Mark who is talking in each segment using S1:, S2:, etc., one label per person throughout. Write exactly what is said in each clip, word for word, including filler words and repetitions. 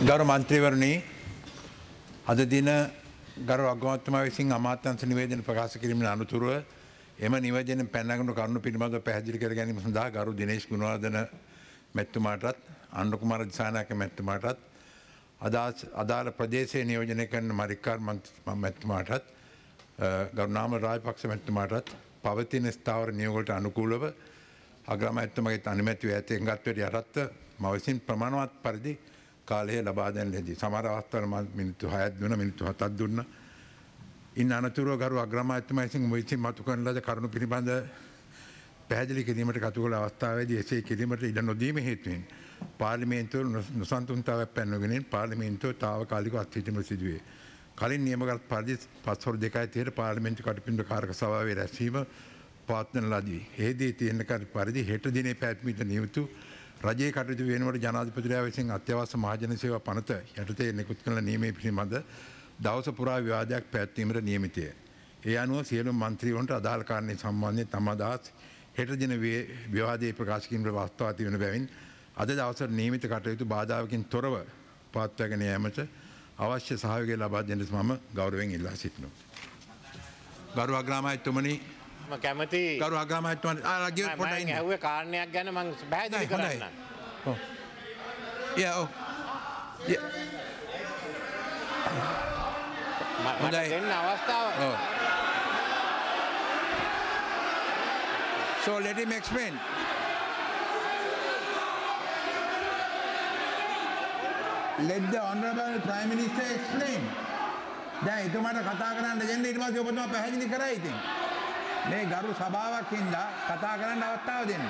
S1: ගරු මන්ත්‍රීවරණී අද දින ගරු අගමැතිතුමා විසින් අමාත්‍යාංශ නිවේදන ප්‍රකාශ කිරීමේ අනුතුරුව එම නිවේදනයෙන් පැනනගුණු කරුණු පිළිබඳව පැහැදිලි කර ගැනීම සඳහා ගරු දිනේෂ් ගුණවර්ධන මැතිතුමාටත් අනුර කුමාර දිසානායක මැතිතුමාටත් අදාළ ප්‍රදේශයේ නියෝජනය කරන මරික්කාර් මැතිතුමාටත් ගරු නාමල් රාජපක්ෂ මැතිතුමාටත් පවතින ස්ථාවර නියෝගවලට අනුකූලව අග්‍රාමාත්‍යතුමාගේ අනුමැතිය ඇතෙන්ගත්වයට යටත්ව මම විසින් ප්‍රමාණවත් පරිදි කාලය ලබා දෙන ලදී. සමහර අවස්ථාවල මිනිත්තු හයක් දුන්නා, මිනිත්තු හතක් දුන්නා. ඉන් අනතුරුව ගරු අග්‍රාමාත්‍යතුමා විසින් විසින් මතු කරන ලද කරුණු පිළිබඳ පැහැදිලි කිරීමට කටයුතු අවස්ථාවේදී එසේ කිරීමට ඉඩ නොදීම හේතුවෙන් පාර්ලිමේන්තුව නොසන්සුන්තාවයක් පැනනගෙන පාර්ලිමේන්තුව තාවකාලිකව අත්හිටීම සිදුවේ. කලින් නියමගත් පරිදි පස්වරු දෙකයි තිහට පාර්ලිමේන්තු කටයුතු කාරක සභාවේ රැස්වීම පවත්වන ලදී. එහිදී තියෙන පරිදි හෙට දිනේ පැවැත්මට නියුතු රජයේ කටයුතු වෙනුවට ජනාධිපතිවරයා විසින් අත්‍යවශ්‍ය මහජන සේවා පනත යටතේ නිකුත් කරන නියමයේ පිළිබඳ දවස පුරා විවාදයක් පැවැත්වීමට නියමිතය. ඒ අනුව සියලු මන්ත්‍රීවරුන්ට අදාළ කාරණේ සම්බන්ධයෙන් තම අදහස් හෙට දින විවාදයේ ප්‍රකාශ කිරීමට අවස්ථාව ඇති වෙන බැවින් අද දවසේ නියමිත කටයුතු බාධාවකින් තොරව පවත්වාගෙන යාමට අවශ්‍ය සහයෝගය ලබා දෙන්නට මම ගෞරවයෙන් ඉල්ලා සිටිනවා. ගරු අග්‍රාමාත්‍යතුමනි
S2: කැමති
S1: ගරු අග්‍රාමාත්‍යතුමනි ආ රජය පොඩ්ඩක් ඉන්න.
S2: ඇහුවේ කාරණයක් ගැන මම පැහැදිලි කරන්න.
S1: ඔව්. යා ඔව්.
S2: මට දෙන්න අවස්ථාව.
S1: ඔව්. So let him explain.
S3: Let the Honorable Prime Minister explain. දැන් එතුමාට කතා කරන්න දෙන්න ඊට පස්සේ ඔබතුමා පැහැදිලි කරා ඉතින්. මේ ගරු සභාවක් හින්දා කතා කරන්න අවස්ථාව දෙන්න.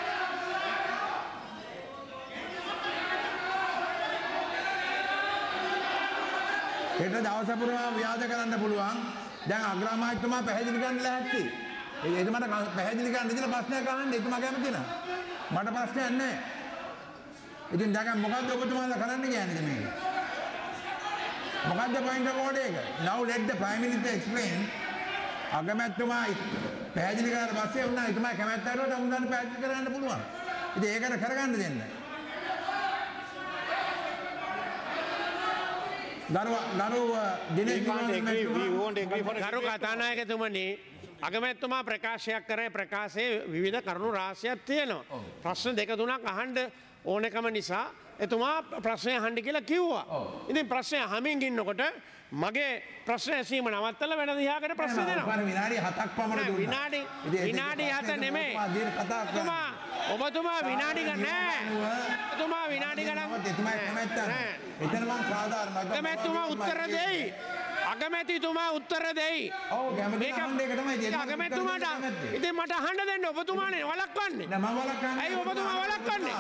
S3: හෙට දවස පුරා ව්‍යාජ කරන්න පුළුවන්. දැන් අග්‍රාමාත්‍යතුමා පැහැදිලි කරන්න ලැහැත්ති. එතුමාට පැහැදිලි කරන්න ඉතින් ප්‍රශ්නයක් අහන්න එතුමා කැමති නෑ. මට ප්‍රශ්නයක් නෑ. ඉතින් දැන් මොකද්ද ඔබතුමාලා කරන්න කියන්නේ මේක? මොකද්ද point of order එක? Now let the Prime Minister explain. අගමැතිතුමා පැහැදිලි කරලා පස්සේ උන්නා එතුමා කැමැත්ත අරවට උන්වන්ට පැහැදිලි කරන්න පුළුවන්. ඉතින් ඒකට කරගන්න දෙන්න. ගරු ගරු දිනේෂ්
S4: ගරු කතානායකතුමනි අගමැතිතුමා ප්‍රකාශයක් කරේ ප්‍රකාශයේ විවිධ කරුණු රාශියක් තියෙනවා. ප්‍රශ්න දෙක තුනක් අහන්න ඕනකම නිසා එතුමා ප්‍රශ්නය අහන්න කියලා කිව්වා. ඉතින් ප්‍රශ්නය අහමින් ඉන්නකොට මගේ ප්‍රශ්න ඇසීම නවත්තලා වෙන දිහාකට ප්‍රශ්න දෙනවා.
S3: විනාඩි හතක් පමණ දුන්නා.
S4: විනාඩි විනාඩි හත නෙමෙයි. ඔබතුමා ඔබතුමා විනාඩි ගන්න නෑ. ඔබතුමා විනාඩි ගණන්
S3: එතුමා කැමැත්ත. එතන මම සාධාරණයි.
S4: අගමැතිතුමා උත්තර දෙයි. අගමැතිතුමා උත්තර දෙයි.
S3: ඔව් කැමති අහන්න ඒක තමයි දෙන්නේ.
S4: අගමැතිතුමාට ඉතින් මට අහන්න දෙන්න ඔබතුමානේ වළක්වන්නේ.
S3: නෑ මම වළක්වන්නේ.
S4: ඇයි ඔබතුමා වළක්වන්නේ?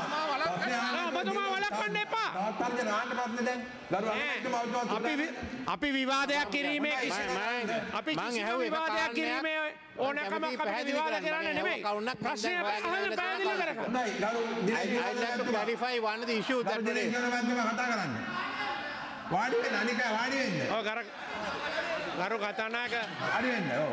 S4: ඔබතුමා වළක්වන්න එපා.
S3: තාත්තන්ගේ නාන්න ප්‍රශ්න දැන් ගරු අගමැතිතුමා
S4: අපි අපි විවාදයක් කිරීමේ අපි කිසිම විවාදයක් කිරීමේ ඕනකමක් අපි විවාද කරන්න නෙමෙයි. ප්‍රශ්නය අහන්න පැහැදිලි කරගන්න.
S3: හොඳයි ගරු
S2: I like to clarify one of the issues that today.
S3: කතා කරන්න. වාඩි වෙන්න අනිකා වාඩි වෙන්න.
S4: ඔව් ගරු ගරු කතානායක
S3: වාඩි වෙන්න. ඔව්.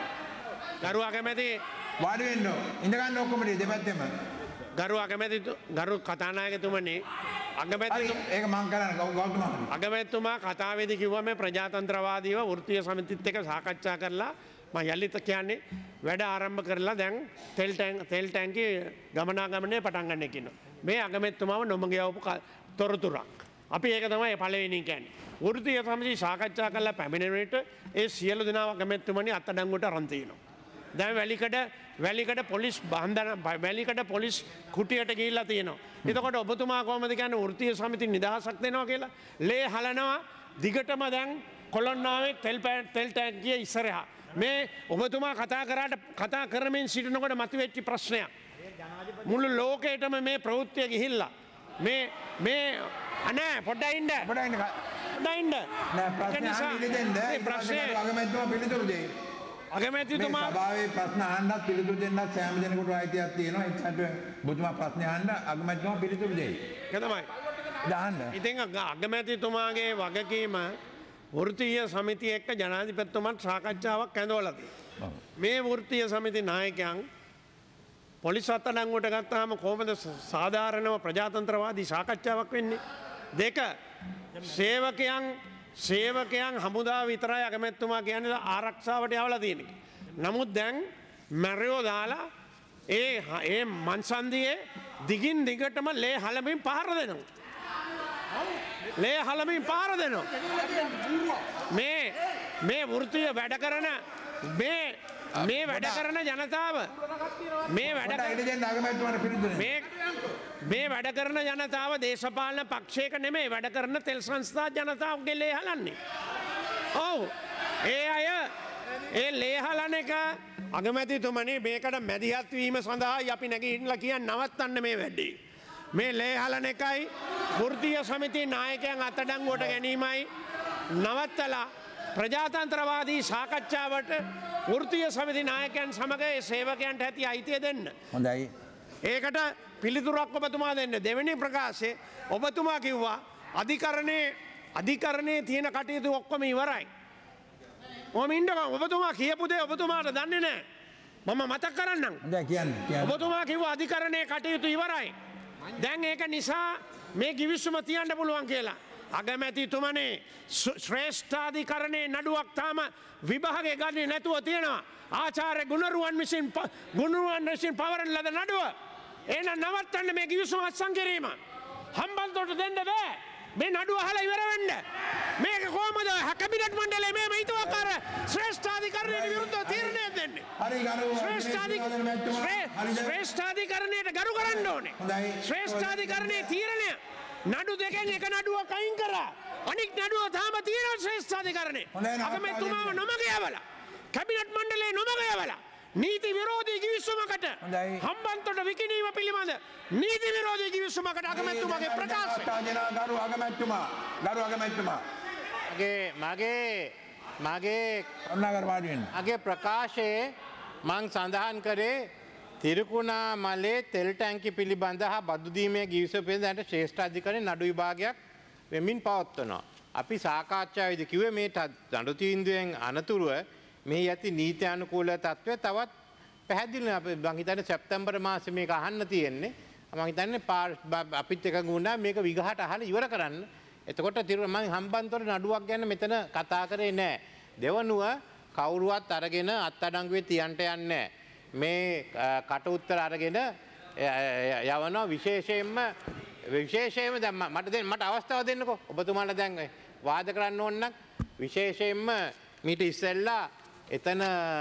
S4: ගරු අගමැති
S3: වාඩි වෙන්න. ඉඳ ගන්න ඔක්කොම දෙපැත්තෙම.
S4: ගරු අගමැති ගරු කතානායකතුමනි අගමැති
S3: ඒක මං කරන්නේ ගෞතම
S4: අගමැතිතුමා කතාවේදී කිව්වා මේ ප්‍රජාතන්ත්‍රවාදීව වෘත්තීය සමිතිත් එක්ක සාකච්ඡා කරලා මම යලිත කියන්නේ වැඩ ආරම්භ කරලා දැන් තෙල් ටැංක් තෙල් ටැංකි ගමනාගමනය පටන් ගන්න කියනවා. මේ අගමැතිතුමාව නොමග යවපු තොරතුරක්. අපි ඒක තමයි පළවෙනි කියන්නේ. වෘත්තීය සමිතිය සාකච්ඡා කරලා පැමිණෙන විට ඒ සියලු දෙනා අගමැතිතුමනි අත්අඩංගුවට අරන් තියෙනවා. දැන් වැලිකඩ වැලිකඩ පොලිස් බන්ධන වැලිකඩ පොලිස් කුටියට ගිහිල්ලා තියෙනවා. එතකොට ඔබතුමා කොහොමද කියන්නේ වෘත්තීය සමිතිය නිදහසක් දෙනවා කියලා? ලේ හලනවා දිගටම දැන් කොළොන්නාවේ තෙල් තෙල් ටැංකිය ඉස්සරහා. මේ ඔබතුමා කතා කරාට කතා කරමින් සිටිනකොට මතුවෙච්ච ප්‍රශ්නයක්. මුළු ලෝකයටම මේ ප්‍රවෘත්තිය ගිහිල්ලා මේ මේ අනේ පොඩ්ඩක් ඉන්න.
S3: පොඩ්ඩක් ඉන්න.
S4: පොඩ්ඩක් ඉන්න.
S3: නෑ ප්‍රශ්න අහන්න දෙන්න.
S4: ප්‍රශ්නේ
S3: අගමැතිතුමා පිළිතුරු දෙයි.
S4: අගමැතිතුමා
S3: සභාවේ ප්‍රශ්න අහන්නත් පිළිතුරු දෙන්නත් සෑම දෙනෙකුට අයිතියක් තියෙනවා. ඒකට ඔබතුමා ප්‍රශ්න අහන්න අගමැතිතුමා පිළිතුරු දෙයි.
S4: ඒක තමයි.
S3: දාන්න.
S4: ඉතින් අගමැතිතුමාගේ වගකීම වෘත්තීය සමිතිය එක්ක ජනාධිපතිතුමාත් සාකච්ඡාවක් ඇඳවලා තියෙනවා. මේ වෘත්තීය සමිති නායකයන් පොලිස් අත්අඩංගුවට ගත්තාම කොහොමද සාධාරණව ප්‍රජාතන්ත්‍රවාදී සාකච්ඡාවක් වෙන්නේ? දෙක සේවකයන් සේවකයන් හමුදා විතරයි අගමැතිතුමා කියන්නේ ආරක්ෂාවට යවලා තියෙන එක. නමුත් දැන් මැරයෝ දාලා ඒ ඒ මන්සන්දියේ දිගින් දිගටම ලේ හලමින් පහර දෙනවා. ලේ හලමින් පහර දෙනවා. මේ මේ වෘත්තීය වැඩ කරන මේ මේ වැඩ කරන ජනතාව මේ වැඩ මේ මේ වැඩ කරන ජනතාව දේශපාලන පක්ෂයක නෙමෙයි වැඩ කරන තෙල් සංස්ථා ජනතාවගේ ලේ හලන්නේ. ඔව් ඒ අය ඒ ලේ හලන එක අගමැතිතුමනි මේකට මැදිහත් වීම සඳහායි අපි නැගිටලා කියන්නේ නවත්තන්න මේ වැඩේ. මේ ලේ හලන එකයි වෘත්තීය සමිති නායකයන් අත්අඩංගුවට ගැනීමයි නවත්තලා ප්‍රජාතන්ත්‍රවාදී සාකච්ඡාවට වෘත්තීය සමිති නායකයන් සමග ඒ සේවකයන්ට ඇති අයිතිය දෙන්න.
S3: හොඳයි.
S4: ඒකට පිළිතුරක් ඔබතුමා දෙන්න. දෙවෙනි ප්‍රකාශයේ ඔබතුමා කිව්වා අධිකරණයේ අධිකරණයේ තියෙන කටයුතු ඔක්කොම ඉවරයි. ඔහොම ඉන්නකම් ඔබතුමා කියපු දේ ඔබතුමාට දන්නේ නැහැ. මම මතක් කරන්නම්.
S3: හොඳයි කියන්න කියන්න.
S4: ඔබතුමා කිව්වා අධිකරණයේ කටයුතු ඉවරයි. දැන් ඒක නිසා මේ කිවිසුම තියන්න පුළුවන් කියලා. අගමැතිතුමනේ ශ්‍රේෂ්ඨාධිකරණයේ නඩුවක් තාම විභාගය ගන්නේ නැතුව තියෙනවා. ආචාර්ය ගුණරුවන් විසින් ගුණරුවන් විසින් පවරන ලද නඩුව. එහෙනම් නවත්තන්න මේ කිවිසුම අත්සන් කිරීම. හම්බන්තොට දෙන්න බෑ. මේ නඩුව අහලා ඉවර වෙන්න. මේක කොහමද කැබිනට් මණ්ඩලයේ මේ මහිතවකාර ශ්‍රේෂ්ඨාධිකරණයට විරුද්ධව තීරණය දෙන්නේ?
S3: හරි ගරු
S4: ශ්‍රේෂ්ඨාධිකරණයට ගරු කරන්න ඕනේ. ශ්‍රේෂ්ඨාධිකරණයේ තීරණය නඩු දෙකෙන් එක නඩුවක් අයින් කරා. අනික් නඩුව තාම තියෙනවා ශ්‍රේෂ්ඨාධිකරණේ. අගමැතිතුමාව නොමග යවලා. කැබිනට් මණ්ඩලයේ නොමග යවලා. නීති විරෝධී කිවිසුමකට හම්බන්තොට විකිණීම පිළිබඳ නීති විරෝධී කිවිසුමකට අගමැතිතුමාගේ ප්‍රකාශය.
S3: ගරු අගමැතිතුමා ගරු අගමැතිතුමා
S2: මගේ මගේ මගේ
S3: කරුණාකර වාඩි වෙන්න.
S2: මගේ ප්‍රකාශයේ මං සඳහන් කරේ තිරිකුණා මලේ තෙල් ටැංකි පිළිබඳ හා බදු දීමේ ගිවිසුම පිළිබඳ ශ්‍රේෂ්ඨාධිකරණයේ නඩු විභාගයක් වෙමින් පවත්වනවා. අපි සාකච්ඡාවේදී කිව්වේ මේ නඩු තීන්දුවෙන් අනතුරුව මේ යති නීති අනුකූල තත්ත්වය තවත් පැහැදිලි අපි මං හිතන්නේ සැප්තැම්බර් මාසෙ මේක අහන්න තියෙන්නේ. මං හිතන්නේ අපිත් එකඟ වුණා මේක විගහට අහලා ඉවර කරන්න. එතකොට මම හම්බන්තොට නඩුවක් ගැන මෙතන කතා කරේ නැහැ. දෙවනුව කවුරුවත් අරගෙන අත්අඩංගුවේ තියන්ට යන්නේ නැහැ. මේ කට උත්තර අරගෙන යවනවා විශේෂයෙන්ම විශේෂයෙන්ම දැන් මට දෙන්න මට අවස්ථාව දෙන්නකෝ. ඔබතුමාලා දැන් වාද කරන්න ඕන නම් විශේෂයෙන්ම මීට ඉස්සෙල්ලා එතන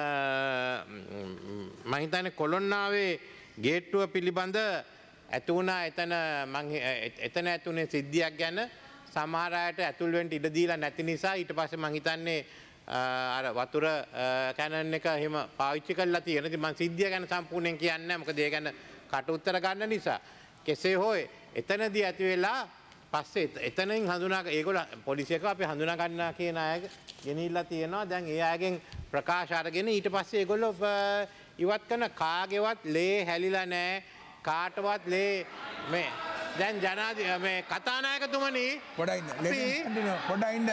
S2: මම හිතන්නේ කොළොන්නාවේ ගේට්ටුව පිළිබඳ ඇති වුණා එතන මම එතන ඇතුනේ සිද්ධියක් ගැන සමහර අයට ඇතුල් වෙන්න ඉඩ දීලා නැති නිසා ඊට පස්සේ මම හිතන්නේ අර වතුර කැනන් එක එහෙම පාවිච්චි කරලා තියෙන. ඉතින් මම සිද්ධිය ගැන සම්පූර්ණයෙන් කියන්නේ නැහැ. මොකද ඒ ගැන කට උත්තර ගන්න නිසා. කෙසේ හෝ එතනදී ඇති වෙලා පස්සේ එතනින් හඳුනා ඒගොල්ලෝ පොලිසියක අපි හඳුනා ගන්නවා කියන අය ගෙනිහිල්ලා තියෙනවා. දැන් ඒ අයගෙන් ප්‍රකාශ අරගෙන ඊට පස්සේ ඒගොල්ලෝ ඉවත් කරන කාගේවත් ලේ හැලිලා නැහැ. කාටවත් ලේ මේ දැන් ජනාධි මේ කතානායකතුමනි
S3: පොඩ්ඩක් ඉන්න පොඩ්ඩක් ඉන්න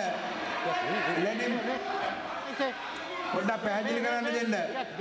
S3: පොඩ්ඩක් පැහැදිලි කරන්න දෙන්න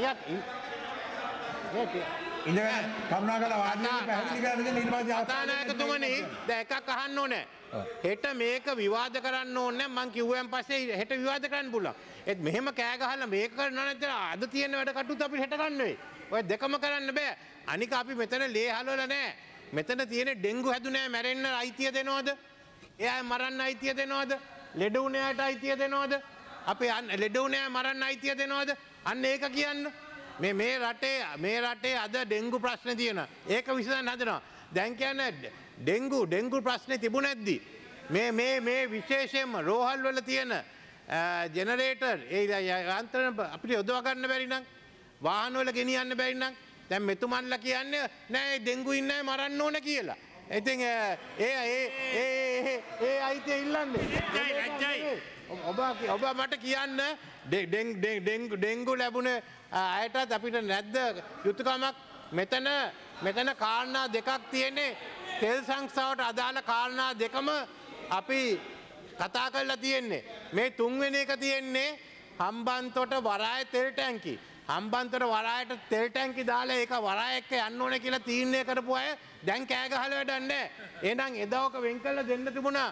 S3: ඉඳගෙන කරුණාකරලා වාඩි වෙන්න පැහැදිලි කරන්න දෙන්න ඊට පස්සේ
S2: කතානායකතුමනි දැන් එකක් අහන්න ඕනේ. හෙට මේක විවාද කරන්න ඕනේ මං කිව්වන් පස්සේ හෙට විවාද කරන්න පුළුවන්. ඒත් මෙහෙම කෑ ගහලා මේක කරනවා නැත්නම් අද තියෙන වැඩ කටුත් අපිට හෙට ගන්න වෙයි. ඔය දෙකම කරන්න බෑ. අනික අපි මෙතන ලේ හලවලා නැහැ. මෙතන තියෙන ඩෙන්ගු හැදුනේ මැරෙන්න අයිතිය දෙනවද? එයා මරන්න අයිතිය දෙනවද? ලෙඩ වුණ අයට අයිතිය දෙනවද? අපි ලෙඩ වුණ අය මරන්න අයිතිය දෙනවද? අන්න ඒක කියන්න. මේ මේ රටේ මේ රටේ අද ඩෙන්ගු ප්‍රශ්න තියෙනවා. ඒක විසඳන්න හදනවා. දැන් කියන්නේ ඩෙන්ගු ඩෙන්ගු ප්‍රශ්නේ තිබුණ නැද්දි? මේ මේ මේ විශේෂයෙන්ම රෝහල් වල තියෙන ජෙනරේටර් ඒ යන්ත්‍රණ අපිට යොදවා ගන්න බැරි නම් වාහන වල ගෙනියන්න බැරි නම් දැන් මෙතුමන්ලා කියන්නේ නෑ ඩෙන්ගු ඉන්න අය මරන්න ඕන කියලා. ඉතින් ඒ ඒ ඒ ඒ අයිතිය ඉල්ලන්නේ. ඔබ ඔබ මට කියන්න ඩෙන්ගු ඩෙන්ගු ලැබුණ අයටත් අපිට නැද්ද යුතුයකමක්? මෙතන මෙතන කාරණා දෙකක් තියෙන්නේ. තෙල් සංස්ථාවට අදාළ කාරණා දෙකම අපි කතා කරලා තියෙන්නේ. මේ තුන්වෙනි එක තියෙන්නේ හම්බන්තොට වරාය තෙල් ටැංකි. හම්බන්තොට වරායට තෙල් ටැංකි දාලා ඒක වරාය එක්ක යන්න ඕනේ කියලා තීරණය කරපු අය දැන් කෑ ගහලා වැඩක් නැහැ. එහෙනම් එදාක වෙන් කළා දෙන්න තිබුණා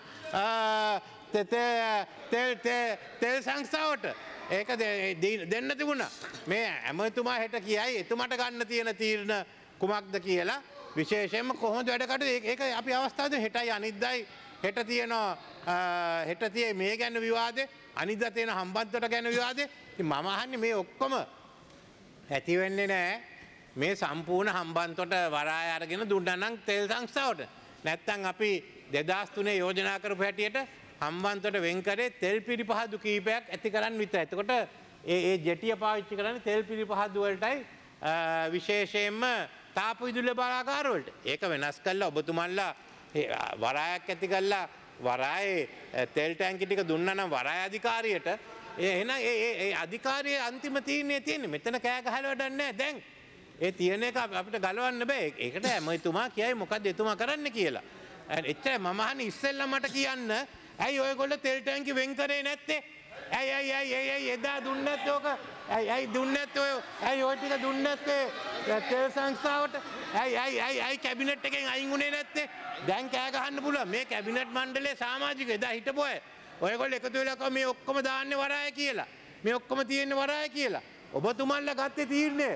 S2: තෙල් තෙල් සංස්ථාවට. ඒක දෙන්න තිබුණා. මේ ඇමතුමා හෙට කියයි එතුමාට ගන්න තියෙන තීරණ කුමක්ද කියලා. විශේෂයෙන්ම කොහොමද වැඩ කටයුතු ඒක අපි අවස්ථාව දෙමු. හෙටයි අනිද්දායි හෙට තියෙනවා හෙට තියෙයි මේ ගැන විවාදේ අනිද්දා තියෙන හම්බන්තොට ගැන විවාදේ. ඉතින් මම අහන්නේ මේ ඔක්කොම ඇති වෙන්නේ නැහැ. මේ සම්පූර්ණ හම්බන්තොට වරාය අරගෙන දුන්නා නම් තෙල් සංස්ථාවට. නැත්තම් අපි දෙදහස් තුනේ යෝජනා කරපු හැටියට හම්බන්තොට වෙන් කරේ තෙල් පිරිපහදු කීපයක් ඇති කරන්න විතරයි. එතකොට ඒ ඒ ජෙටිය පාවිච්චි කරන්නේ තෙල් පිරිපහදු වලටයි විශේෂයෙන්ම තාප විදුලි බලාගාර වලට. ඒක වෙනස් කළා ඔබතුමන්ලා වරායක් ඇති කළා වරායේ තෙල් ටැංකි ටික දුන්නා නම් වරාය අධිකාරියට එහෙනම් ඒ ඒ අධිකාරියේ අන්තිම තීරණය තියෙන්නේ. මෙතන කෑ ගහලා වැඩක් නැහැ දැන්. ඒ තියෙන එක අපිට ගලවන්න බෑ. ඒකට එතුමා කියයි මොකද්ද එතුමා කරන්න කියලා. එච්චර මම අහන්නේ ඉස්සෙල්ලා මට කියන්න ඇයි ඔයගොල්ලෝ තෙල් ටැංකි වෙන් කරේ නැත්තේ? ඇයි ඇයි ඇයි ඇයි ඇයි එදා දුන්නේ නැත්තේ ඔක? ඇයි ඇයි දුන්නේ නැත්තේ ඔය? ඇයි ඔය ටික දුන්නේ නැත්තේ තෙල් සංස්ථාවට? ඇයි ඇයි ඇයි ඇයි කැබිනට් එකෙන් අයින් වුණේ නැත්තේ? දැන් කෑ ගහන්න පුළුවන්. මේ කැබිනට් මණ්ඩලයේ සමාජික එදා හිටපු අය. ඔයගොල්ලෝ එකතු වෙලා මේ ඔක්කොම දාන්නේ වරාය කියලා. මේ ඔක්කොම තියෙන්නේ වරාය කියලා. ඔබතුමන්ලා ගත්තේ තීරණය.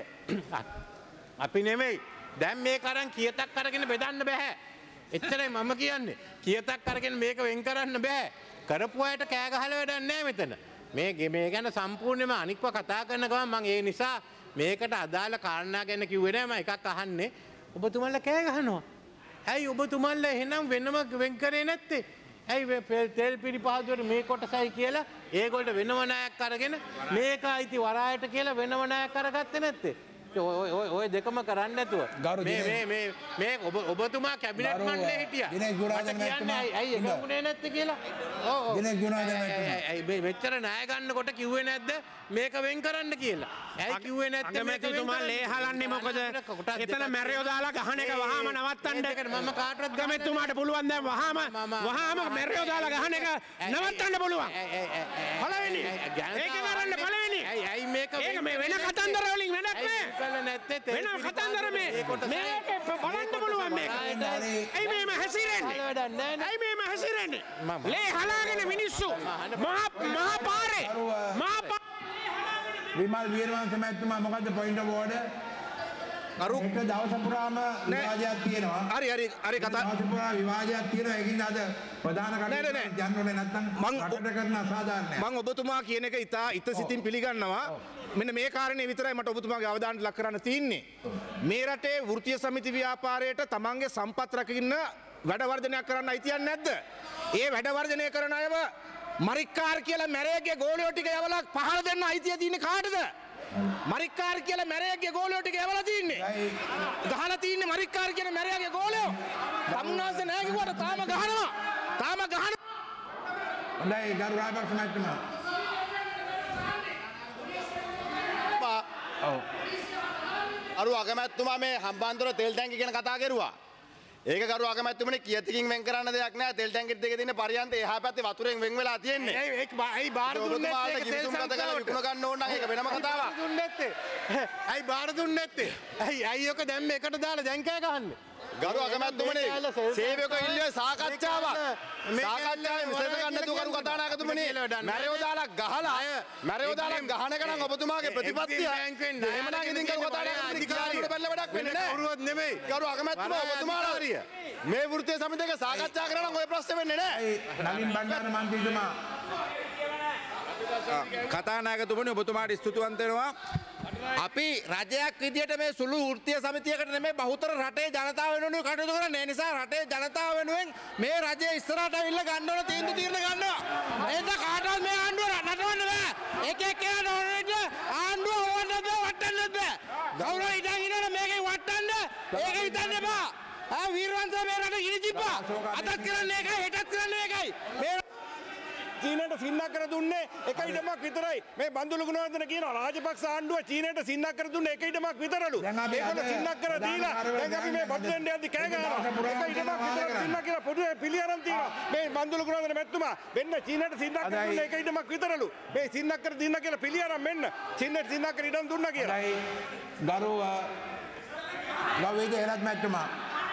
S2: අපි නෙමෙයි. දැන් මේක අරන් කියතක් අරගෙන බෙදන්න බෑ. එච්චරයි මම කියන්නේ. කියතක් අරගෙන මේක වෙන් කරන්න බෑ. කරපු අයට කෑ ගහලා වැඩක් නැහැ මෙතන. මේ මේ ගැන සම්පූර්ණයෙන්ම අනික්ව කතා කරන ගමන් මම ඒ නිසා මේකට අදාළ කාරණා ගැන කිව්වේ නෑ. මම එකක් අහන්නේ. ඔබතුමන්ලා කෑ ගහනවා. ඇයි ඔබතුමන්ලා එහෙනම් වෙනම වෙන් කරේ නැත්තේ? ඇයි තෙල් පිරිපහදුවට මේ කොටසයි කියලා ඒගොල්ලෝ වෙනම ණයක් අරගෙන මේක අයිති වරායට කියලා වෙනම ණයක් අරගත්තේ නැත්තේ? ඔය දෙකම කරන්න නැතුව මේ මේ මේ මේ ඔබ ඔබතුමා කැබිනට් මණ්ඩලයේ හිටියා.
S3: දිනේෂ් ගුණාධර මහත්මයා
S2: ඇයි ඒක වුණේ නැත්තේ කියලා? ඔව් ඔව්. දිනේෂ් ගුණාධර මහත්මයා ඇයි මෙච්චර ණය ගන්නකොට කිව්වේ නැද්ද මේක වෙන් කරන්න කියලා? ඇයි කිව්වේ නැත්තේ මේක වෙන් කරන්න?
S4: ලේ හලන්නේ මොකද? එතන මැරියෝ දාලා ගහන එක වහාම නවත්තන්න.
S2: මම කාටවත්
S4: ගමෙතුමාට පුළුවන් දැන් වහාම වහාම මැරියෝ දාලා ගහන එක නවත්තන්න පුළුවන්. පළවෙනි ඒක කරන්න පළවෙනි.
S2: ඇයි මේක
S4: ඒක මේ වෙන කතන්දර වලින් වැඩක් නෑ. වෙන කතන්දර මේ මේක බලන්න පුළුවන් මේක. ඇයි මේම හැසිරෙන්නේ? ඇයි මේම හැසිරෙන්නේ? ලේ හලාගෙන මිනිස්සු මහා මහා පාරේ මහා
S3: විමල් වීරවංශ මහත්මයා මොකද්ද පොයින්ට් ඔෆ් ඕඩර්?
S5: කරු
S3: එක දවස පුරාම විවාදයක් තියෙනවා.
S5: හරි හරි හරි කතා
S3: දවස පුරා විවාදයක් තියෙනවා. ඒකින්ද අද ප්‍රධාන කටයුතු යන්න ඕනේ නැත්නම් රටට කරන අසාධාරණයක්.
S5: මම ඔබතුමා කියන එක ඉතා ඉත සිතින් පිළිගන්නවා. මෙන්න මේ කාරණේ විතරයි මට ඔබතුමාගේ අවධානයට ලක් කරන්න තියෙන්නේ. මේ රටේ වෘත්තීය සමිති ව්‍යාපාරයට තමන්ගේ සම්පත් රකින්න වැඩ වර්ධනයක් කරන්න අයිතියක් නැද්ද? ඒ වැඩ වර්ධනය කරන අයව මරික්කාර කියලා මැරේගේ ගෝලියෝ ටික යවලා පහර දෙන්න අයිතිය තියෙන්නේ කාටද? මරික්කාර කියලා මැරේගේ ගෝලියෝ ටික යවලා තින්නේ. ගහලා තින්නේ මරික්කාර කියන මැරේගේ ගෝලියෝ. තමුන්නාසේ නැහැ කිව්වට තාම ගහනවා. තාම ගහනවා.
S3: හොඳයි ගරු රාජපක්ෂ මහත්මයා.
S5: ඔව්. අරු අගමැතිතුමා මේ හම්බන්තොට තෙල් ටැංකිය ගැන කතා කරුවා. ඒක කරු අගමැතිතුමනේ කියතිකින් වෙන් කරන්න දෙයක් නෑ. තෙල් ටැංකිය දෙකේ තියෙන පරියන්ත එහා පැත්තේ වතුරෙන් වෙන් වෙලා තියෙන්නේ.
S2: ඇයි ඒක ඇයි බාර දුන්නේ නැත්තේ? ඒක තෙල්
S5: සංස්ථාවට විකුණ ගන්න ඕන නම් ඒක වෙනම කතාවක්.
S2: දුන්නේ නැත්තේ. ඇයි බාර දුන්නේ නැත්තේ? ඇයි ඇයි ඔක දැන් මේකට දාලා දැන් කෑ ගහන්නේ?
S5: ගරු අගමැතිතුමනේ සේවක ඉල්ලුවේ සාකච්ඡාවක්. සාකච්ඡාවේ විසඳ ගන්න නැතුව කරු කතානායකතුමනේ මැරයෝ දාලා ගහලා මැරයෝ දාලා ගහන එක නම් ඔබතුමාගේ ප්‍රතිපත්තිය. එහෙම නම් ඉතින් කරු කතානායකතුමනේ අධිකාරියට බැලලා වැඩක් වෙන්නේ නැහැ.
S2: කවුරුවත් නෙමෙයි.
S5: ගරු අගමැතිතුමා ඔබතුමාලා මේ වෘත්තීය සමිතියක සාකච්ඡා කරා නම් ඔය ප්‍රශ්නේ වෙන්නේ නැහැ.
S3: නලින් බණ්ඩාර මන්ත්‍රීතුමා
S5: කතානායකතුමනි ඔබතුමාට ස්තුතිවන්ත වෙනවා. අපි රජයක් විදියට මේ සුළු වෘත්තීය සමිතියකට නෙමෙයි බහුතර රටේ ජනතාව වෙනුවෙන් කටයුතු කරන්නේ. ඒ නිසා රටේ ජනතාව වෙනුවෙන් මේ රජය ඉස්සරහට ඇවිල්ලා ගන්න ඕන තීන්දුව తీරන ගන්නවා. ඒක කාටවත් මේ ආණ්ඩුව නටවන්න බෑ. එක එක්කෙනා නෝනෙට ආණ්ඩුව ඕවන්න බෑ වටන්න බෑ. ගෞරව ඉඳන් ඉන්නවනේ මේකේ වටන්න ඒක හිතන්න එපා. ආ වීරවංශ මේ රට ගිනි තිබ්බා. අදත් කරන්නේ ඒකයි හෙටත් කරන්නේ ඒකයි. මේ චීනයට සින්නක් කර දුන්නේ එක ඉඩමක් විතරයි. මේ බන්දුලු ගුණවර්ධන කියනවා රාජපක්ෂ ආණ්ඩුව චීනයට සින්නක් කර දුන්නේ එක ඉඩමක් විතරලු. ඒකල සින්නක් කර දීලා දැන් අපි මේ බදු දෙන්න යද්දි කෑ ගහනවා. එක ඉඩමක් විතර සින්නක් කියලා පොදුවේ පිළි අරන් තියෙනවා. මේ බන්දුලු ගුණවර්ධන මැතිතුමා වෙන්න චීනයට සින්නක් කර දුන්නේ එක ඉඩමක් විතරලු. මේ සින්නක් කර දින්න කියලා පිළි අරන් මෙන්න චීනයට සින්නක් කර ඉඩම් දුන්නා කියලා.
S3: ගරුව ගවේද එරත් මැතිතුමා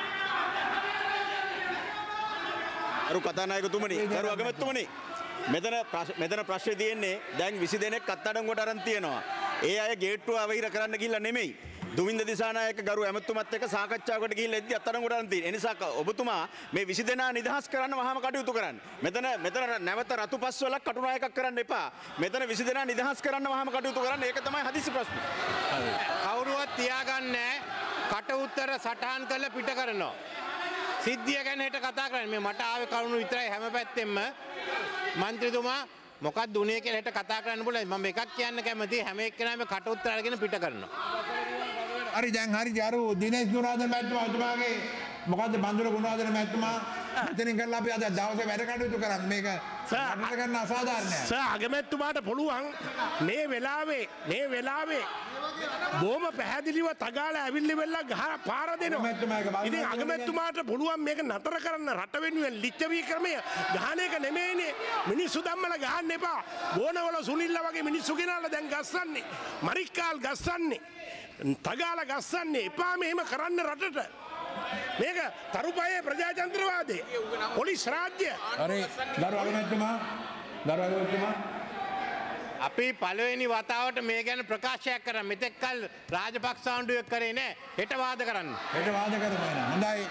S6: අරු කතානායකතුමනි ගරු අගමැතිතුමනි මෙතන මෙතන ප්‍රශ්නේ තියෙන්නේ දැන් විසි දෙනෙක් අත්අඩංගුවට අරන් තියෙනවා. ඒ අය ගේට්ටුව අවහිර කරන්න ගිහිල්ලා නෙමෙයි. දුමින්ද දිසානායක ගරු ඇමතුමත් එක්ක සාකච්ඡාවකට ගිහිල්ලා එද්දි අත්අඩංගුවට අරන් තියෙන. ඒ නිසා ඔබතුමා මේ විසි දෙනා නිදහස් කරන්න වහාම කටයුතු කරන්න. මෙතන මෙතන නැවත රතු පස් වලක් කටුනායකක් කරන්න එපා. මෙතන විසි දෙනා නිදහස් කරන්න වහාම කටයුතු කරන්න. ඒක තමයි හදිසි ප්‍රශ්නේ.
S2: කවුරුවත් තියාගන්නේ කට උත්තර සටහන් කරලා පිට කරනවා. සිද්ධිය ගැන හෙට කතා කරන්නේ. මේ මට ආවේ කරුණු විතරයි හැම පැත්තෙම. මන්ත්‍රීතුමා මොකක්ද උනේ කියලා හෙට කතා කරන්න පුළුවන්. මම එකක් කියන්න කැමතියි හැම එක්කෙනාම කට උත්තර අරගෙන පිට කරනවා.
S3: හරි දැන් හරි ජාරු දිනේෂ් ගුණවර්ධන මැතිතුමා ඔබතුමාගේ මොකද්ද බන්දුල ගුණවර්ධන මැතිතුමා මෙතනින් කරලා අපි අද දවසේ වැඩ කටයුතු කරන්නේ. මේක කටයුතු කරන අසාධාරණයක්.
S4: සර් අගමැතිතුමාට පුළුවන් මේ වෙලාවේ මේ වෙලාවේ බොහොම පැහැදිලිව තගාලා ඇවිල්ලි වෙලා ගහ පාර දෙනවා. ඉතින් අගමැතිතුමාට පුළුවන් මේක නතර කරන්න රට වෙනුවෙන් ලිච්ඡවී ක්‍රමය ගහන එක නෙමෙයිනේ. මිනිස්සු ධම්මල ගහන්න එපා. බෝනවල සුනිල්ලා වගේ මිනිස්සු ගෙනාලා දැන් ගස්සන්නේ. මරික්කාල් ගස්සන්නේ. තගාලා ගස්සන්නේ එපා මෙහෙම කරන්න රටට. මේක තරුපයේ ප්‍රජාතන්ත්‍රවාදය. පොලිස් රාජ්‍ය.
S3: හරි ගරු අගමැතිතුමා ගරු අගමැතිතුමා
S2: අපි පළවෙනි වතාවට මේ ගැන ප්‍රකාශයක් කරා. මෙතෙක් කල රාජපක්ෂ ආණ්ඩුව කරේ නෑ. හෙට වාද කරන්න.
S3: හෙට වාද කරමු එන. හොඳයි.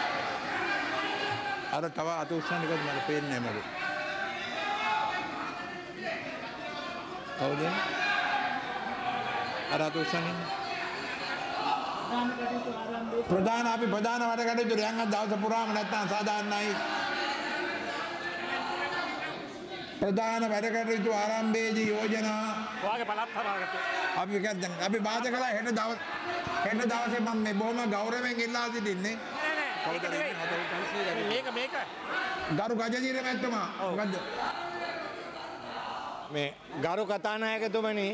S3: අර තව අත උස්සන්න එකද මට පේන්නේ නැහැ මට. කවුද? අර අත උස්සන්නේ. ප්‍රධාන අපි ප්‍රධාන වැඩ කටයුතු යන් දවස පුරාම නැත්තම් සාධාරණයි. ප්‍රධාන වැඩ කටයුතු ආරම්භයේදී යෝජනා
S4: ඔයාගේ පළාත් සභාවකට
S3: අපි දැන් අපි බාධා කළා හෙට දවස් හෙට දවසේ මම මේ බොහොම ගෞරවයෙන් ඉල්ලා සිටින්නේ.
S4: මේක මේක
S3: ගරු ගජජීර මැතිතුමා මොකද්ද?
S5: මේ ගරු කතානායකතුමනි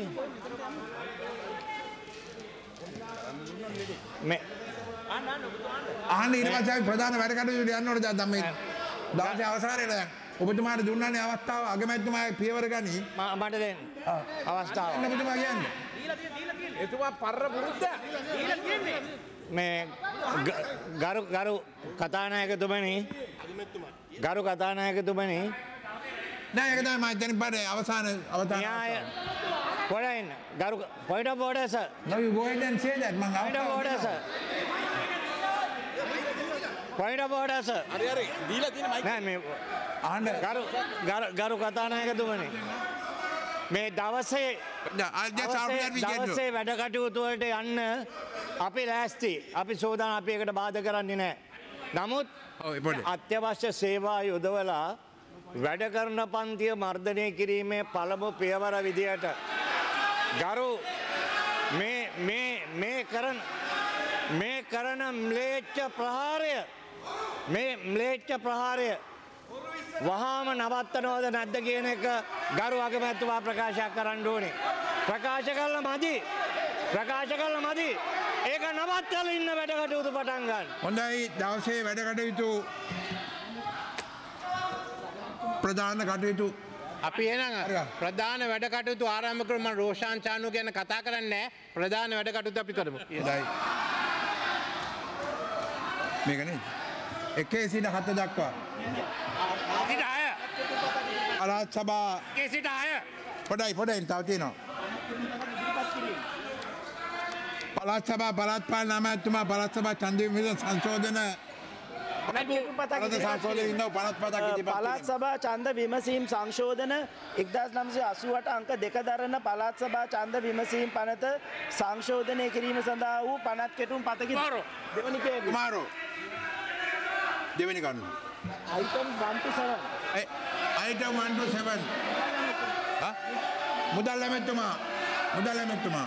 S5: මේ
S3: අහන්න ඊට පස්සේ අපි ප්‍රධාන වැඩ කටයුතු යන්න ඕනේ දැන් මේ දවසේ අවසානයේ දැන් ඔබතුමාට දුන්නානේ අවස්ථාව අගමැතිතුමාගේ පියවර ගනි
S5: මට දෙන්න අවස්ථාව.
S3: එන්න ඔබතුමා කියන්නේ.
S5: එතුමා පරර පුරුද්ද මේ ගරු ගරු කතානායකතුමනි ගරු කතානායකතුමනි
S3: නෑ ඒක තමයි මම දැන් පාඩේ අවසාන අවසාන
S5: න්‍යාය පොඩින් ගරු point of order sir.
S3: No you go ahead and say that මම
S5: point of order sir. point of order sir.
S6: හරි හරි දීලා තියෙන මයික්
S5: නෑ මේ
S3: අහන්න
S5: ගරු ගරු- ගරු කතානායකතුමනි මේ දවසේ
S3: I'll just after that we get to
S5: දවසේ වැඩ කටයුතු වලට යන්න අපි ලෑස්ති. අපි සෝදානම් අපි ඒකට බාධා කරන්නේ නැහැ. නමුත්
S3: ඔව් පොඩි
S5: අත්‍යවශ්‍ය සේවා යොදවලා වැඩ කරන පන්තිය මර්ධනය කිරීමේ පළමු පියවර විදියට ගරු මේ මේ මේ කරන මේ කරන ම්ලේච්ඡ ප්‍රහාරය මේ ම්ලේච්ඡ ප්‍රහාරය වහාම නවත්තනවද නැද්ද කියන එක ගරු අගමැතිතුමා ප්‍රකාශ කරන්න ඕනේ. ප්‍රකාශ කළා මදි. ප්‍රකාශ කළා මදි. ඒක නවත්තලා ඉන්න වැඩ කටයුතු පටන් ගන්න.
S3: හොඳයි දවසේ වැඩ කටයුතු ප්‍රධාන කටයුතු
S2: අපි එහෙනම් ප්‍රධාන වැඩ කටයුතු ආරම්භ කරමු. මම රෝෂාන් චානු ගැන කතා කරන්නේ නැහැ. ප්‍රධාන වැඩ කටයුතු අපි කරමු.
S3: හොඳයි මේකනේ එකේ සිට හත දක්වා
S4: සිට හය
S3: පළාත් සභා
S4: එකේ සිට හය
S3: පොඩයි පොඩයි තව තියෙනවා පළාත් සභා පළාත් පාලන අමාත්‍යතුමා පළාත් සභා ඡන්ද විමසන සංශෝධන පළාත් සංශෝධන ඉන්නව පළාත් පතක් ඉදිරිපත්
S7: පළාත් සභා ඡන්ද විමසීම් සංශෝධන එක්දාස් නවසිය අසූඅට අංක දෙක දරන පළාත් සභා ඡන්ද විමසීම් පනත සංශෝධනය කිරීම සඳහා වූ පනත් කෙටුම් පතකි දෙවනි පේජය
S3: කුමාරෝ දෙවෙනි කරුණ
S7: item one to seven
S3: item one to seven හා මුදල් ඇමතුමා මුදල් ඇමතුමා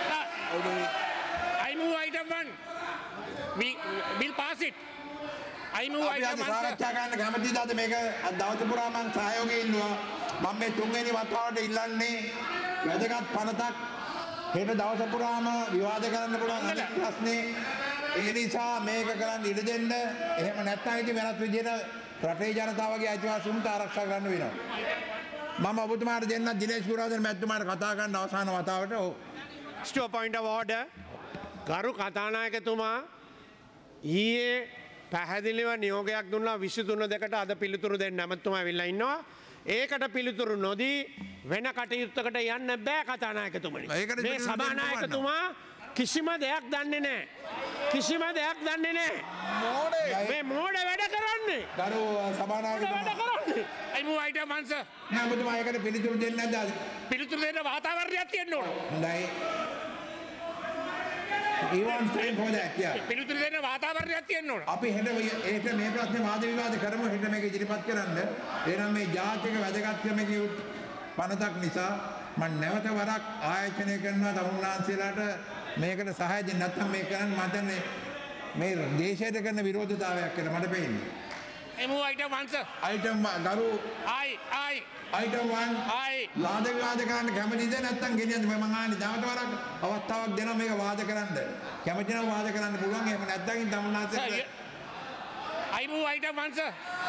S4: I move item one. We will pass it.
S2: I move
S3: අපි අද
S2: item answer.
S3: සාකච්ඡා කරන්න කැමතිද අද මේක අද දවස පුරා මම සහයෝගය ඉල්ලුවා. මම මේ තුන්වෙනි වතාවට ඉල්ලන්නේ වැදගත් පනතක් හෙට දවස පුරාම විවාද කරන්න පුළුවන් අනෙක් ප්‍රශ්නේ. ඒ නිසා මේක කරන්න ඉඩ දෙන්න. එහෙම නැත්නම් ඉතින් වෙනත් විදිහට රටේ ජනතාවගේ අයිතිවාසිකම් ආරක්ෂා කරන්න වෙනවා. මම ඔබතුමාට දෙන්න දිනේෂ් ගුණවර්ධන මැතිතුමාට කතා කරන්න අවසාන වතාවට. ඔව්.
S4: to a point of order. ගරු කතානායකතුමා ඊයේ පැහැදිලිව නියෝගයක් දුන්නා විසිතුන දෙකට අද පිළිතුරු දෙන්න ඇමතුමා ඇවිල්ලා ඉන්නවා. ඒකට පිළිතුරු නොදී වෙන කටයුත්තකට යන්න බෑ කතානායකතුමනි. මේ සභානායකතුමා කිසිම දෙයක් දන්නේ නැහැ. කිසිම දෙයක් දන්නේ නැහැ. මේ මෝඩ වැඩ කරන්නේ.
S3: ගරු සභානායකතුමා
S2: වැඩ කරන්නේ. I move item answer.
S3: නෑ ඔබතුමා ඒකට පිළිතුරු දෙන්නේ නැද්ද අද?
S2: පිළිතුරු දෙන්න වාතාවරණයක් තියෙන්න ඕන.
S3: හොඳයි. He wants time for that, yeah.
S2: පිළිතුරු දෙන්න වාතාවරණයක් තියෙන්න ඕන.
S3: අපි හෙට ඒක මේ ප්‍රශ්නේ වාද විවාද කරමු හෙට මේක ඉදිරිපත් කරන්න. එනම් මේ ජාතික වැදගත්කමක පනතක් නිසා මම නැවත වරක් ආයෝජනය කරනවා තමුන්නාන්සේලාට මේකට සහාය දෙන්න. නැත්නම් මේක කරන්න මම දන්නේ මේ දේශයට කරන විරෝධතාවයක් කියලා මට පේන්නේ.
S2: I move item answer.
S3: item ගරු
S2: I I
S3: item one
S2: I
S3: වාද විවාද කරන්න කැමතිද නැත්නම් ගෙනියන්න මම ආන්නේ නැවත වරක් අවස්ථාවක් දෙනවා මේක වාද කරන්න. කැමති නම් වාද කරන්න පුළුවන්. එහෙම නැත්නම් තමුන්නාන්සේට
S2: I move item answer.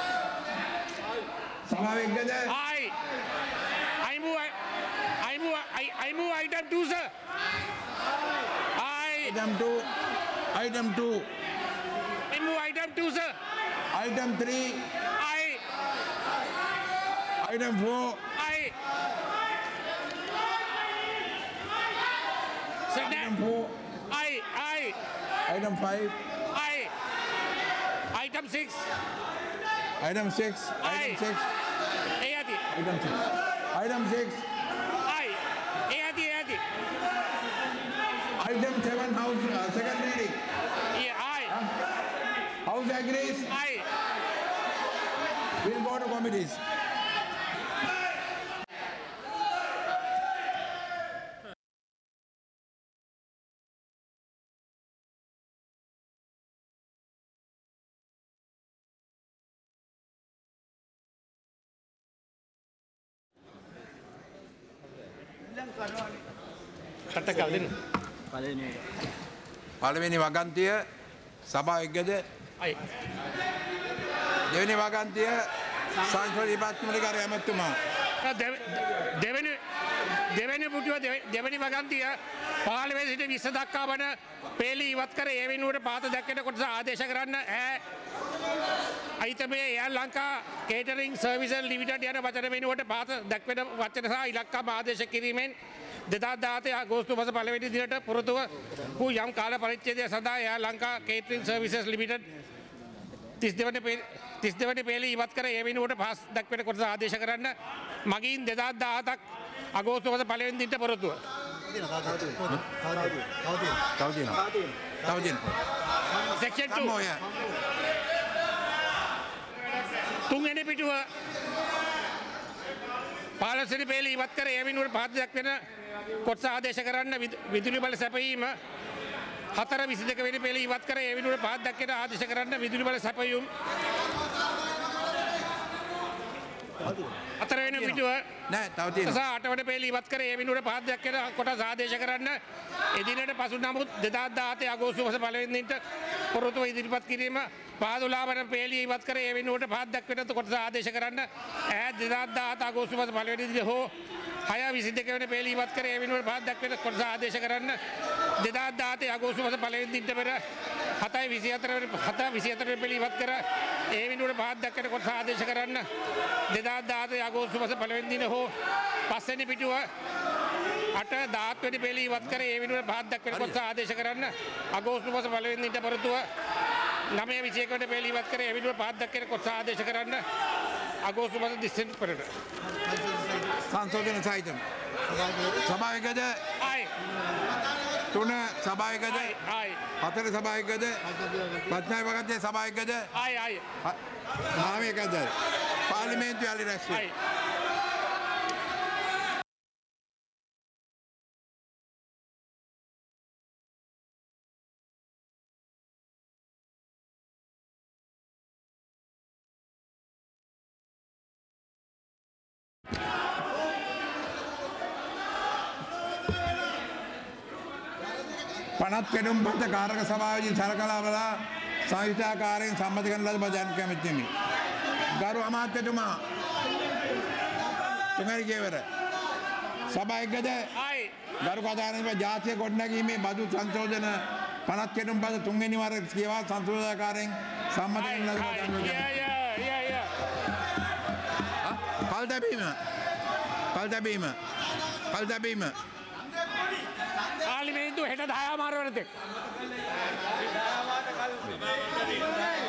S3: සභාව එක්කද?
S2: I I move I move I I move item two sir. I
S3: item two item two
S2: I move item two sir.
S3: item three
S2: I
S3: item four
S2: I Sir,
S3: item four
S2: I I
S3: item five
S2: I item six
S3: item six
S2: I
S3: item six
S2: Ayati
S3: item six item six
S2: I Ayati Ayati
S3: item seven house uh, second reading
S2: Yeah I
S3: house agrees
S2: I
S3: will go to committees.
S2: කට්ටක් දෙන්න.
S3: පළවෙනි වගන්තිය සභාව එක්කද?
S2: I
S3: දෙවෙනි වගන්තිය සංසදීය විපත්තිමලිකාර ඇමතුමා.
S2: දෙවැනි දෙවැනි පුටුව දෙවැනි වගන්තිය පාර්ලිමේන්තුවේ සිට විස්ස දක්වා වන පේලි ඉවත් කර ඒ වෙනුවට පාත දැක්වෙන කොටස ආදේශ කරන්න ඈ අයිතමේ air Lanka catering services limited යන වචන වෙනුවට පාත දැක්වෙන වචන සහ ඉලක්කම් ආදේශ කිරීමෙන් දෙදා දාතේ අගෝස්තු මාස පළවෙනි දිනට පුරතුව වූ යම් කාල පරිච්ඡේදය සඳහා air Lanka catering services limited තිස් දෙවැනි පේලි ඉවත් කර ඒ වෙනුවට පාස් දක්වන කොටස ආදේශ කරන්න මගින් දෙදා දාහතක් අගෝස්තු මාස පළවෙනි දිනට පුරතුව.
S3: තව තියෙනවා. තව තියෙනවා.
S2: Section two. තුන්වෙනි පිටුව පාලසිරි පේලි ඉවත් කර ඒ වෙනුවට පාත් දක්වන කොටස ආදේශ කරන්න විදුලි බල සැපයීම හතර විසි දෙක වෙනි පේලි ඉවත් කර ඒ වෙනුවට පාත් දක්වන ආදේශ කරන්න විදුලි බල සැපයීම හතර වෙනි පිටුව
S3: නෑ තව තියෙනවා.
S2: සහ අට වෙනි පේලි ඉවත් කර ඒ වෙනුවට පාත් දක්වන කොටස ආදේශ කරන්න එදිනට පසු නමුත් දෙදා දාහතේ අගෝස්තු මාස පළවෙනි දිනට පොරොත්තුව ඉදිරිපත් කිරීම පාදුලාවන පේලිය ඉවත් කර ඒ වෙනුවට පාත් දක්වන කොටස ආදේශ කරන්න ඈ දෙදා දාහත අගෝස්තු මාස පළවෙනි දින හෝ හය විසි දෙක වෙනි පේලිය ඉවත් කර ඒ වෙනුවට පාත් දක්වන කොටස ආදේශ කරන්න දෙදා දාහතේ අගෝස්තු මාස පළවෙනි දිනට පෙර හතයි විසි හතර වෙනි හත විසි හතර වෙනි පේලිය ඉවත් කර ඒ වෙනුවට පාත් දක්වන කොටස ආදේශ කරන්න දෙදා දාහතේ අගෝස්තු මාස පළවෙනි දින හෝ පස්වෙනි පිටුව අට දාහත් වෙනි පේලිය ඉවත් කර ඒ වෙනුවට පාත් දක්වන කොටස ආදේශ කරන්න අගෝස්තු මාස පළවෙනි දිනට පෙරතුව නවය විසි එක වෙනි පේලිය ඉවත් කර ඒ වෙනුවට පාත් දක්වන කොටස ආදේශ කරන්න අගෝස්තු මාස තිස් වෙනි පෙරට
S3: සංශෝධන සහිතව. සභාව එක්කද?
S2: I
S3: තුන සභාව එක්කද?
S2: I
S3: හතර සභාව එක්කද? පස්වෙනි වගන්තිය සභාව එක්කද?
S2: I I
S3: නවය එක්කද? පාර්ලිමේන්තුවේ අලි රැස්වීම.
S2: I
S3: පනත් කෙටුම් පත කාරක සභාවදී සලකලා බලා සංහිතාකාරයෙන් සම්මත කරන ලද බව දැන කැමැත්තෙමි. ගරු අමාත්‍යතුමා තුන්වෙනි කියවර සභායකද ගරු කතානායක ජාතිය ගොඩනැගීමේ බදු සංශෝධන පනත් කෙටුම් පත තුන්වෙනි වර කියවා සංශෝධනාකාරයෙන් සම්මත කරන ලද බව දැන කැමැත්තෙමි. පල් තැබීම පල් තැබීම පල් තැබීම
S4: පාර්ලිමේන්තුව හෙට දහය මාර වෙනතෙක්